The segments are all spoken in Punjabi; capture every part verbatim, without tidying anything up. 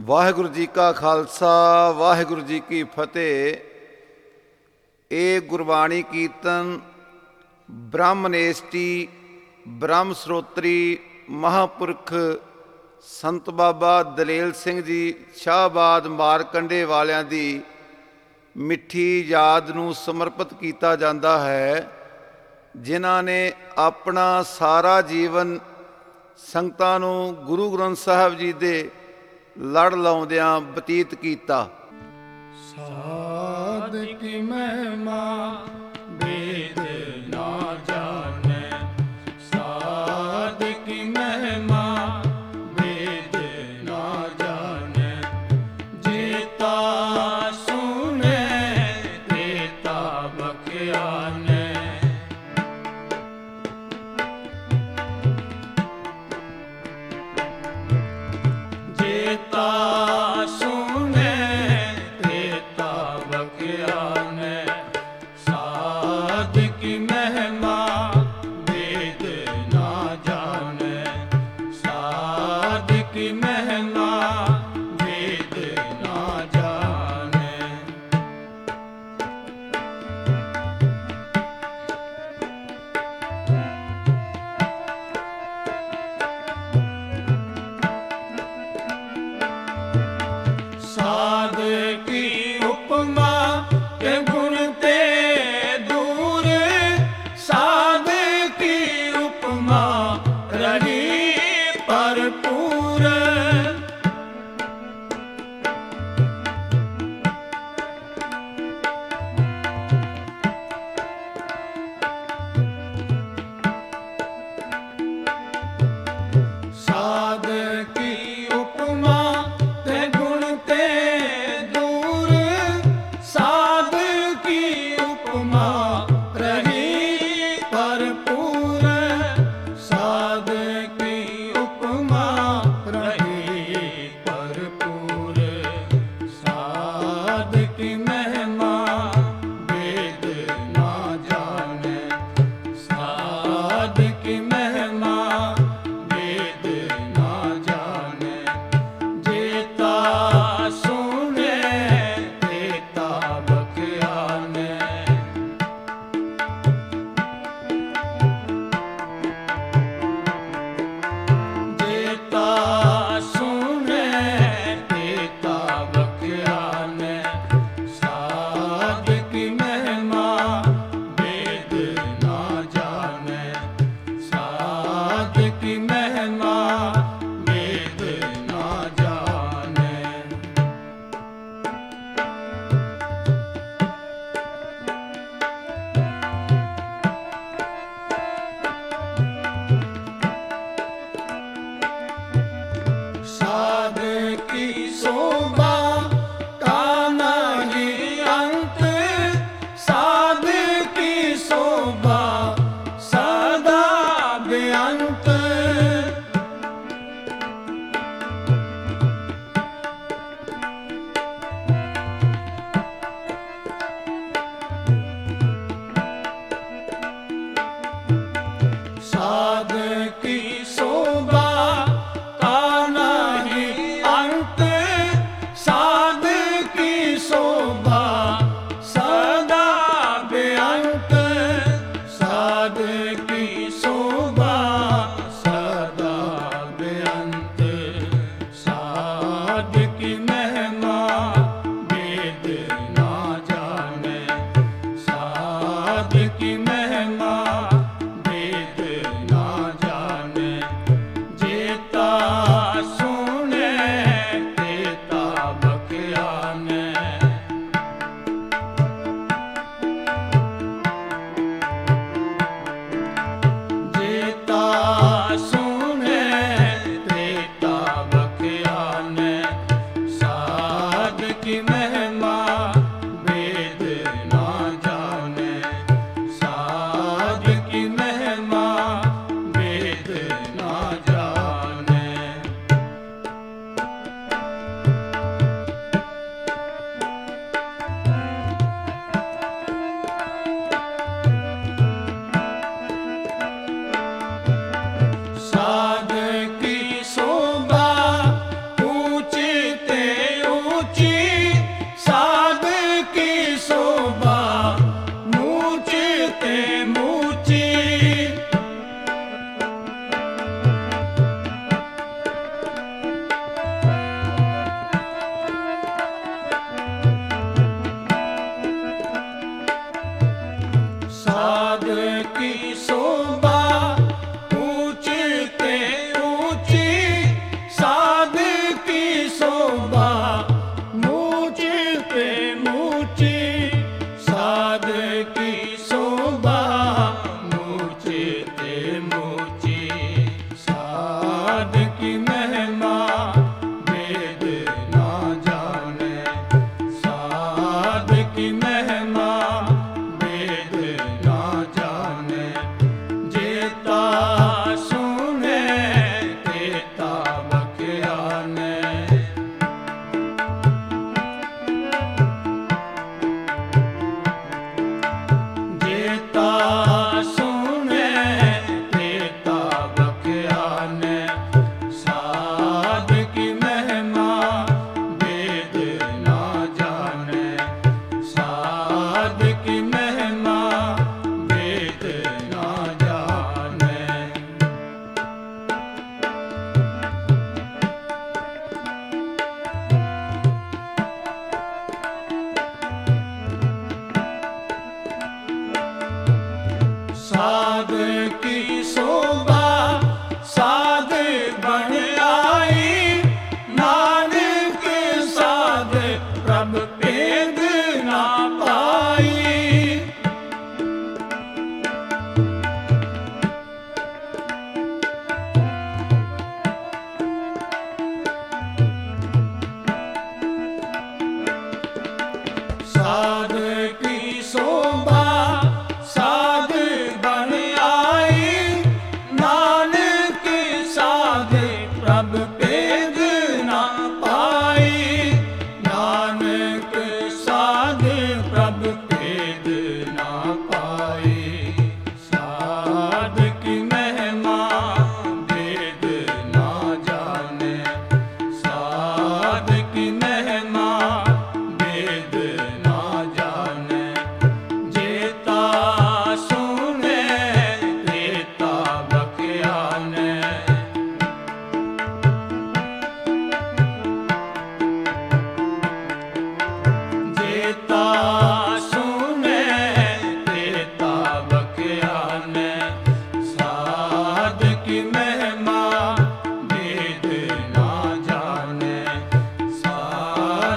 ਵਾਹਿਗੁਰੂ ਜੀ ਕਾ ਖਾਲਸਾ ਵਾਹਿਗੁਰੂ ਜੀ ਕੀ ਫਤਿਹ। ਇਹ ਗੁਰਬਾਣੀ ਕੀਰਤਨ ਬ੍ਰਹਮਨੇਸ਼ਟੀ ਬ੍ਰਹਮ ਸਰੋਤਰੀ ਮਹਾਂਪੁਰਖ ਸੰਤ ਬਾਬਾ ਦਲੇਲ ਸਿੰਘ ਜੀ ਸ਼ਾਹਬਾਦ ਮਾਰਕੰਡੇ ਵਾਲਿਆਂ ਦੀ ਮਿੱਠੀ ਯਾਦ ਨੂੰ ਸਮਰਪਿਤ ਕੀਤਾ ਜਾਂਦਾ ਹੈ, ਜਿਨ੍ਹਾਂ ਨੇ ਆਪਣਾ ਸਾਰਾ ਜੀਵਨ ਸੰਗਤਾਂ ਨੂੰ ਗੁਰੂ ਗ੍ਰੰਥ ਸਾਹਿਬ ਜੀ ਦੇ ਲੜ ਲਾਉਂਦਿਆਂ ਬਤੀਤ ਕੀਤਾ। ਸਾਧ ਕੀ ਮਹਿਮਾ ਵੇਦ ਨਾ ਜਾਣੈ, ਸਾਧ ਕੀ ਮਹਿਮਾ ਵੇਦ ਨਾ ਜਾਣੈ। ਜੇਤਾ ਸੁਣੈ ਤੇਤਾ ਬਖਿਆਨੈ। ਜੇਤਾ ਸੁਣੈ ਤੇਤਾ ਬਖਿਆਨੈ। ਸਾਧ ਕੀ ਮਹਿਮਾ ਵੇਦ ਨਾ ਜਾਣੈ, ਸਾਧ ਕੀ ਮਹਿਮਾ ਵੇਦ ਨਾ ਜਾਣੈ। ਸਾਧ ਕੀ ਉਪਮਾ ਤੇ ਗੁਣ ਤੇ ਦੂਰ, ਸਾਧ ਕੀ ਉਪਮਾ ਰਹੀ ਭਰਪੂਰ। ਸਾਧ ਕੀ ਉਪਮਾ ਤੇ ਗੁਣ ਤੇ ਦੂਰ, ਸਾਧ ਕੀ ਉਪਮਾ ਰਹੀ ਭਰਪੂਰ। ਸਾਧ ਕੀ ਉਪਮਾ ਰਹੀ ਭਰਪੂਰ। ਸਾਧ ਕੀ ਮਹਿਮਾ ਵੇਦ ਨਾ ਜਾਣੈ, ਸਾਧ ਕੀ ਮਹਿਮਾ ਵੇਦ ਨਾ ਜਾਣੈ। ਜੇਤਾ ਸੁਣੈ ਤੇਤਾ ਬਖਿਆਨੈ। ਜੇਤਾ ਸੁਣੈ ਤੇਤਾ ਬਖਿਆਨੈ। ਸਾਧ ਕੀ ਮਹਿਮਾ ਵੇਦ ਨਾ ਜਾਣੈ, ਸਾਧ ਕੀ ਮਹਿਮਾ ਵੇਦ ਨਾ ਜਾਣੈ। ਸਾਧ ਕੀ ਸੋਭਾ ਕਾ ਨਾਹੀ ਅੰਤ, ਸਾਧ ਕੀ ਸੋਭਾ ਸਦਾ ਬੇਅੰਤ। ਸਾਧ ਕੀ ਸੋਭਾ ਕਾ ਨਾਹੀ ਅੰਤ, ਸਾਧ ਕੀ ਸੋਭਾ ਸਦਾ ਬੇਅੰਤ। ਸਾਧ ਕੀ ਸੋਭਾ ਸਦਾ ਬੇਅੰਤ। ਸਾਧ ਕੀ ਮਹਿਮਾ ਵੇਦ ਨਾ ਜਾਣੈ, ਸਾਧ ਕੀ ਮਹਿਮਾ ਵੇਦ ਨਾ ਜਾਣੈ। ਜੇਤਾ ਸੁਣੈ ਤੇਤਾ ਬਖਿਆਨੈ। ਜੇਤਾ ਸੁਣੈ ਤੇਤਾ ਬਖਿਆਨੈ।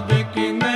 ਕੀ